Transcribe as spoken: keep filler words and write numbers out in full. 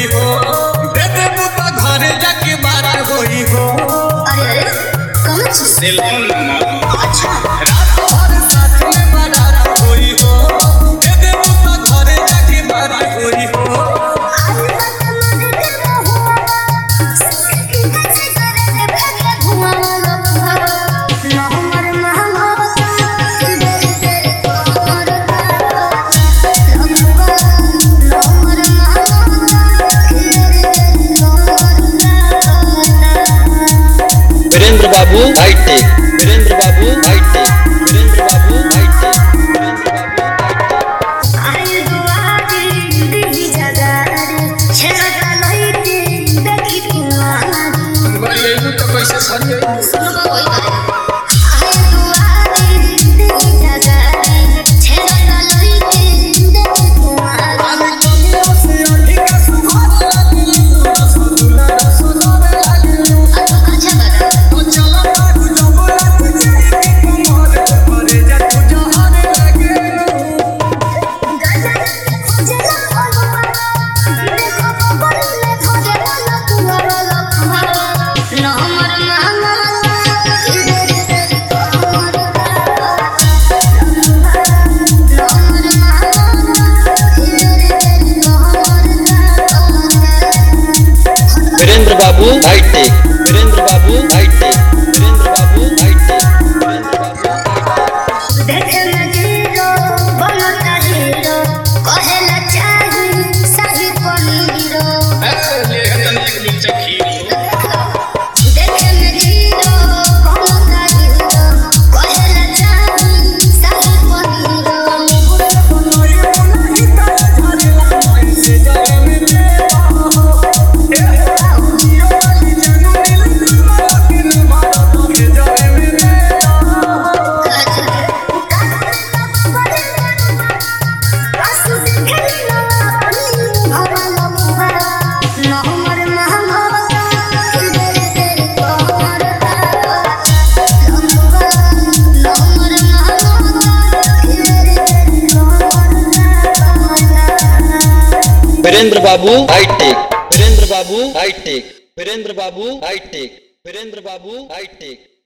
होई हो दे दे बुता घरे जाके बारा होई हो। अरे अरे कौन चीज? Cellphone number. अच्छा रात भर साथ में बारा होई हो दे दे बुता घरे जाके बारा होई हो। वीरेंद्र बाबू हाईटेक वीरेंद्र बाबू हाईटेक वीरेंद्र बाबू हाईटेक वीरेंद्र बाबू आई दुआरी दिही जगारी छेड़ा लईते देखी तुम्हारी बड़ी तो कैसे सही है। सुनो कोई आई दुआरी दिही जगारी छेड़ा लईते देखी तुम्हारी आने कमियों से अधिक सुभाव लागे रसगुल्ला रसगुल्ला लागे। अच्छा बता तो चला बाबू जबरा तुझे कमर करे जा तुझे हारे लागे। गजरा खोजला खोलवा देखो बबले धरे वाला तुम्हारा लखवा न हमर मांगला इधर तेरी कमर न हमर मांगला इधर तेरी कमर। वीरेंद्र बाबू हाईटेक वीरेंद्र बाबू हाईटेक वीरेंद्र बाबू हाईटेक वीरेंद्र बाबू हाईटेक देखे में जीरो बनता हीरो कहेला चाही सही पनीरो। ले तने एक दिन चखी देखे में जीरो बनता हीरो कहेला चाही सही पनीरो। बनोए नहीं ता झरेला माई से जाए में देवा हो। ए जियो वाली जानू नील मारा दिन मारा तो के जाए में देवा हो। वीरेंद्र बाबू हाईटेक वीरेंद्र बाबू हाईटेक वीरेंद्र बाबू हाईटेक वीरेंद्र बाबू हाईटेक